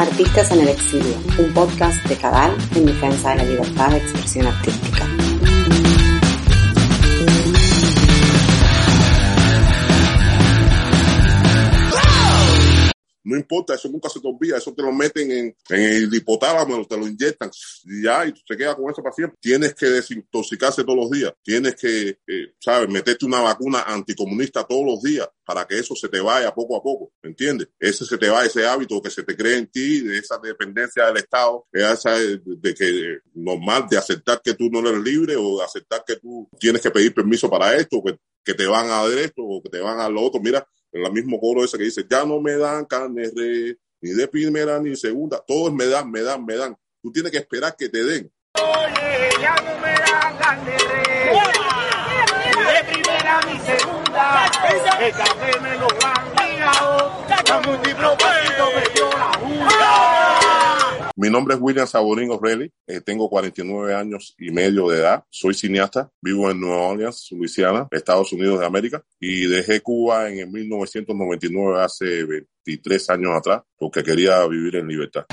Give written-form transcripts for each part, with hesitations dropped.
Artistas en el exilio, un podcast de Cadal en defensa de la libertad de expresión artística. No importa, eso nunca se te olvida, eso te lo meten en el hipotálamo, te lo inyectan y ya, y tú te quedas con eso para siempre. Tienes que desintoxicarse todos los días, tienes que, meterte una vacuna anticomunista todos los días para que eso se te vaya poco a poco, ¿me entiendes? Se te va ese hábito que se te cree en ti, de esa dependencia del Estado, esa de que normal, de aceptar que tú no eres libre o de aceptar que tú tienes que pedir permiso para esto, que te van a dar esto o que te van a lo otro. Mira, en el mismo coro ese que dice, ya no me dan carne re, ni de primera ni segunda, todo es me dan. Tú tienes que esperar que te den. Oye, ya no me dan carne re, ni de primera ni segunda, el café me lo han ligado, la multipropósito me dio la juda. Mi nombre es William Saborín O'Reilly, tengo 49 años y medio de edad, soy cineasta, vivo en Nueva Orleans, Luisiana, Estados Unidos de América, y dejé Cuba en el 1999, hace 23 años atrás, porque quería vivir en libertad.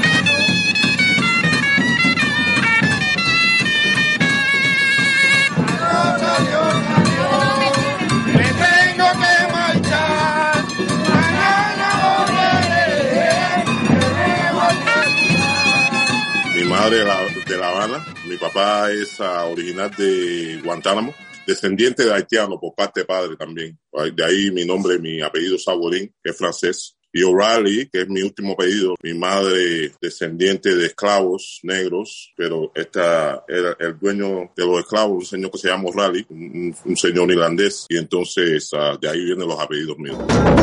Mi madre de La Habana, mi papá es original de Guantánamo, descendiente de haitiano por parte de padre también. De ahí mi nombre, mi apellido Saborín, que es francés. Y O'Reilly, que es mi último apellido, mi madre descendiente de esclavos negros, pero era el dueño de los esclavos, un señor que se llama O'Reilly, un señor irlandés, y entonces de ahí vienen los apellidos míos.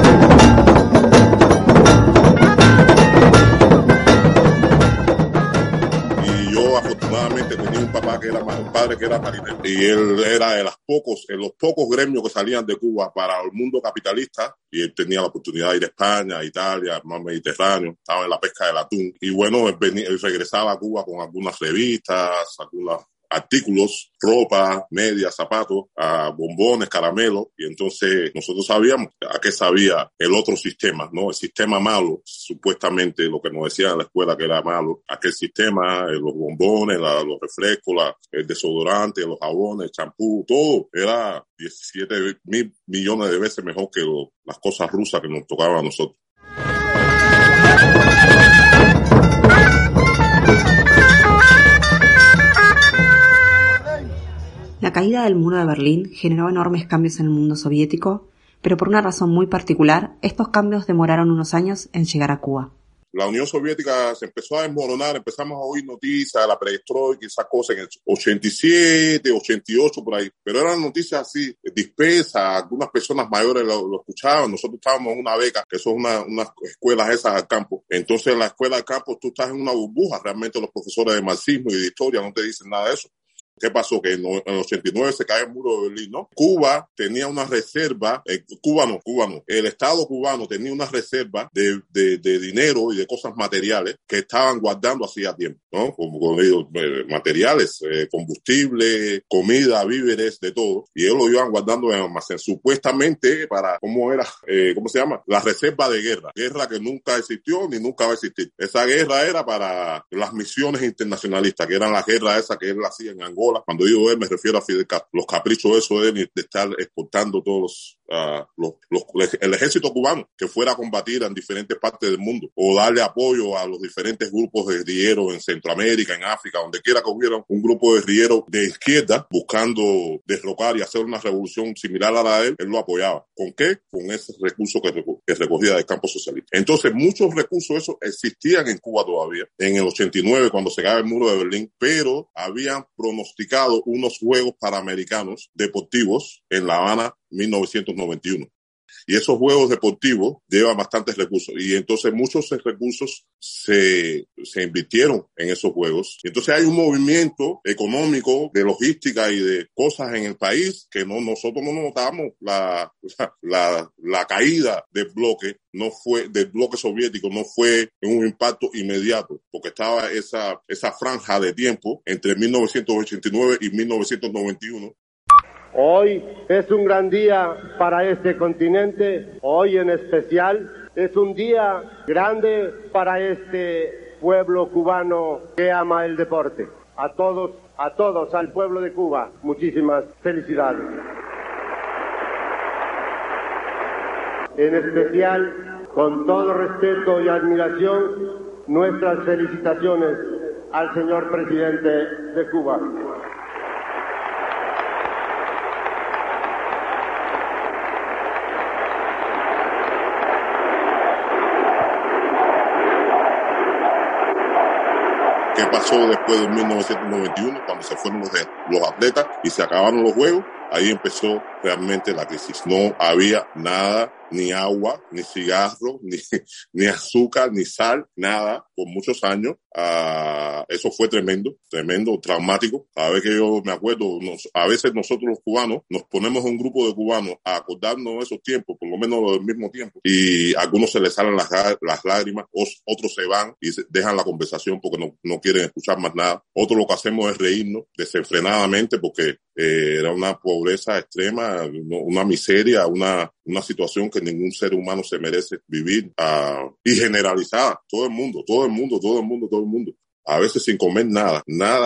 Afortunadamente tenía un papá un padre que era marinero, y él era de los pocos gremios que salían de Cuba para el mundo capitalista, y él tenía la oportunidad de ir a España, Italia, más Mediterráneo, estaba en la pesca del atún, y bueno, él regresaba a Cuba con algunas revistas, algunos artículos, ropa, medias, zapatos, bombones, caramelos, y entonces nosotros sabíamos a qué sabía el otro sistema, ¿no? El sistema malo, supuestamente lo que nos decían en la escuela que era malo, aquel sistema, los bombones, los refrescos, el desodorante, los jabones, el champú, todo era 17,000 millones de veces mejor que las cosas rusas que nos tocaban a nosotros. La caída del muro de Berlín generó enormes cambios en el mundo soviético, pero por una razón muy particular, estos cambios demoraron unos años en llegar a Cuba. La Unión Soviética se empezó a desmoronar, empezamos a oír noticias de la perestroika y esas cosas en el 87, 88, por ahí. Pero eran noticias así, dispersas, algunas personas mayores lo escuchaban. Nosotros estábamos en una beca, que son unas escuelas esas al campo. Entonces en la escuela al campo tú estás en una burbuja. Realmente los profesores de marxismo y de historia no te dicen nada de eso. ¿Qué pasó? Que en el 89 se cae el muro de Berlín, ¿no? Cuba tenía una reserva, el Estado cubano tenía una reserva de dinero y de cosas materiales que estaban guardando hacía tiempo, ¿no? Como materiales, combustible, comida, víveres, de todo. Y ellos lo iban guardando en almacén, supuestamente para, ¿cómo se llama? La reserva de guerra que nunca existió ni nunca va a existir. Esa guerra era para las misiones internacionalistas, que eran las guerras esas que él hacía en Angola. Cuando digo él, me refiero a Fidel Castro. Los caprichos de eso de estar exportando todos el ejército cubano que fuera a combatir en diferentes partes del mundo, o darle apoyo a los diferentes grupos de guerrilleros en Centroamérica, en África, donde quiera que hubiera un grupo de guerrilleros de izquierda buscando derrocar y hacer una revolución similar a la de él lo apoyaba. ¿Con qué? Con ese recurso que recogía del campo socialista. Entonces, muchos recursos esos existían en Cuba todavía, en el 89, cuando se cae el muro de Berlín, pero habían pronosticado unos Juegos Panamericanos deportivos en La Habana 1991. Y esos juegos deportivos llevan bastantes recursos. Y entonces muchos recursos se invirtieron en esos juegos. Entonces hay un movimiento económico, de logística y de cosas en el país que nosotros no notamos. La caída del bloque soviético no fue un impacto inmediato, porque estaba esa franja de tiempo entre 1989 y 1991. Hoy es un gran día para este continente, hoy en especial Es un día grande para este pueblo cubano que ama el deporte. A todos, al pueblo de Cuba, muchísimas felicidades. En especial, con todo respeto y admiración, nuestras felicitaciones al señor presidente de Cuba. ¿Qué pasó después de 1991 cuando se fueron los atletas y se acabaron los juegos? Ahí empezó realmente la crisis. No había nada, ni agua, ni cigarro, ni azúcar, ni sal, nada, por muchos años. Eso fue tremendo, traumático. Cada vez que yo me acuerdo, a veces nosotros los cubanos nos ponemos un grupo de cubanos a acordarnos de esos tiempos, por lo menos del mismo tiempo, y a algunos se les salen las lágrimas, otros se van y dejan la conversación porque no quieren escuchar más nada. Otros lo que hacemos es reírnos desenfrenadamente porque era una pobreza extrema, una miseria, una situación que ningún ser humano se merece vivir, y generalizada. Todo el mundo. A veces sin comer nada.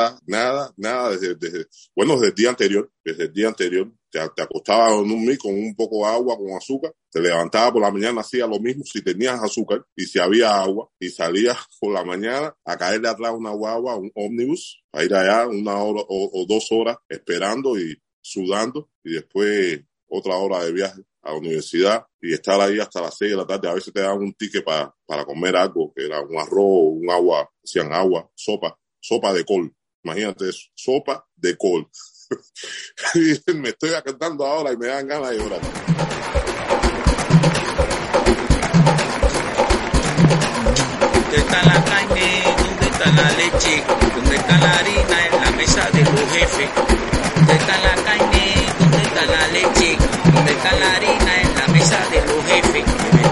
Desde el día anterior, te acostabas en un mic con un poco de agua, con azúcar, te levantabas por la mañana, hacías lo mismo si tenías azúcar y si había agua, y salías por la mañana a caerle atrás una guagua, un ómnibus, a ir allá 1 hora o 2 horas esperando y sudando, y después otra hora de viaje a la universidad y estar ahí hasta las 6 de la tarde. A veces te daban un ticket para comer algo, que era un arroz, un agua, decían agua, sopa de col. Imagínate eso, sopa de col. Y me estoy acordando ahora y me dan ganas de llorar. ¿Dónde está la carne? ¿Dónde está la leche? ¿Dónde está la harina en la mesa de los jefes? ¿Dónde está la carne? ¿Dónde está la leche? ¿Dónde está la harina en la mesa de los jefes?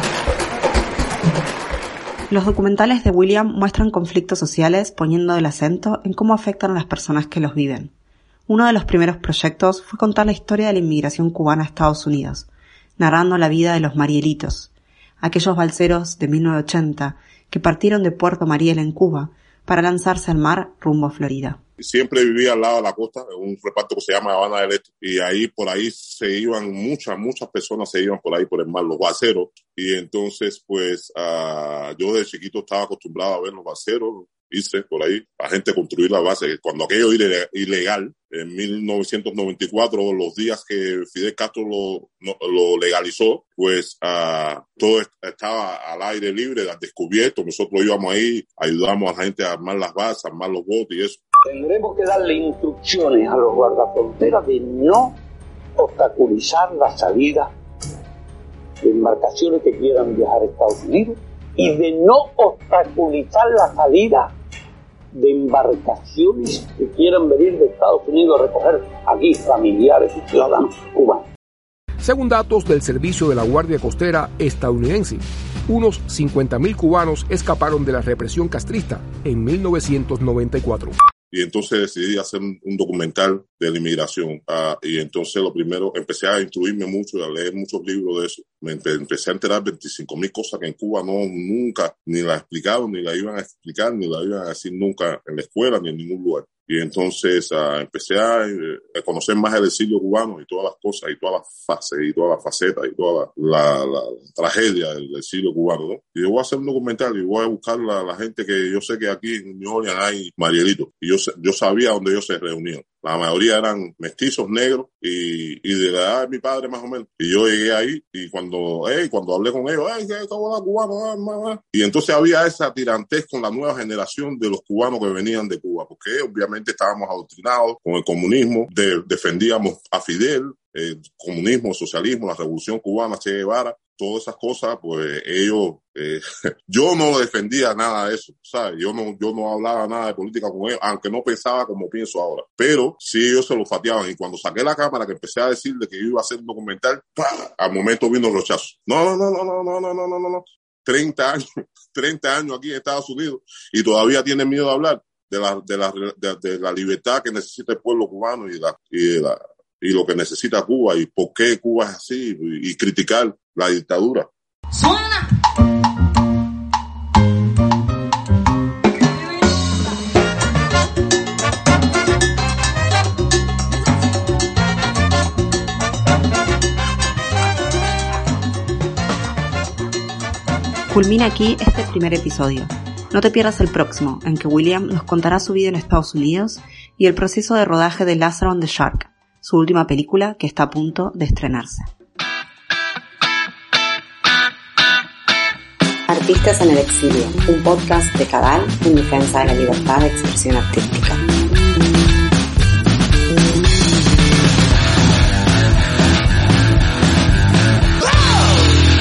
Los documentales de William muestran conflictos sociales poniendo el acento en cómo afectan a las personas que los viven. Uno de los primeros proyectos fue contar la historia de la inmigración cubana a Estados Unidos, narrando la vida de los Marielitos, aquellos balseros de 1980 que partieron de Puerto Mariel en Cuba para lanzarse al mar rumbo a Florida. Siempre vivía al lado de la costa, en un reparto que se llama Habana del Este, y ahí por ahí se iban muchas personas se iban por ahí por el mar, los balseros, y entonces pues yo de chiquito estaba acostumbrado a ver los balseros, hice por ahí, la gente construir la base, cuando aquello era ilegal, en 1994, los días que Fidel Castro lo legalizó, pues todo estaba al aire libre, al descubierto. Nosotros íbamos ahí, ayudamos a la gente a armar las bases, a armar los botes y eso. Tendremos que darle instrucciones a los guardafronteras de no obstaculizar la salida de embarcaciones que quieran viajar a Estados Unidos y de no obstaculizar la salida de embarcaciones que quieran venir de Estados Unidos a recoger aquí familiares y ciudadanos cubanos. Según datos del Servicio de la Guardia Costera estadounidense, unos 50.000 cubanos escaparon de la represión castrista en 1994. Y entonces decidí hacer un documental de la inmigración. Y entonces lo primero, empecé a instruirme mucho, a leer muchos libros de eso. Me empecé a enterar 25.000 cosas que en Cuba nunca ni las explicaban, ni las iban a explicar, ni las iban a decir nunca en la escuela, ni en ningún lugar. Y entonces empecé a conocer más el exilio cubano y todas las cosas, y todas las fases, y todas las facetas, y toda la tragedia del exilio cubano, ¿no? Y yo voy a hacer un documental y voy a buscar la gente que yo sé que aquí en New Orleans hay Marielitos. Y yo sabía dónde ellos se reunían. La mayoría eran mestizos negros y de la edad de mi padre más o menos. Y yo llegué ahí y cuando hablé con ellos, ¿cómo va cubano? Y entonces había esa tirantez con la nueva generación de los cubanos que venían de Cuba, porque obviamente estábamos adoctrinados con el comunismo, defendíamos a Fidel, el comunismo, el socialismo, la revolución cubana, Che Guevara, todas esas cosas, pues ellos, yo no defendía nada de eso, ¿sabes? Yo no hablaba nada de política con ellos, aunque no pensaba como pienso ahora, pero sí ellos se lo fateaban, y cuando saqué la cámara que empecé a decirle que yo iba a hacer un documental, ¡pah! Al momento vino el rechazo. No. 30 años aquí en Estados Unidos y todavía tienen miedo de hablar de la libertad que necesita el pueblo cubano y lo que necesita Cuba y por qué Cuba es así y criticar la dictadura. Suena. Culmina aquí este primer episodio. No te pierdas el próximo, en que William nos contará su vida en Estados Unidos y el proceso de rodaje de Lazarus and the Shark, su última película que está a punto de estrenarse. Artistas en el exilio, un podcast de Cadal en defensa de la libertad de expresión artística.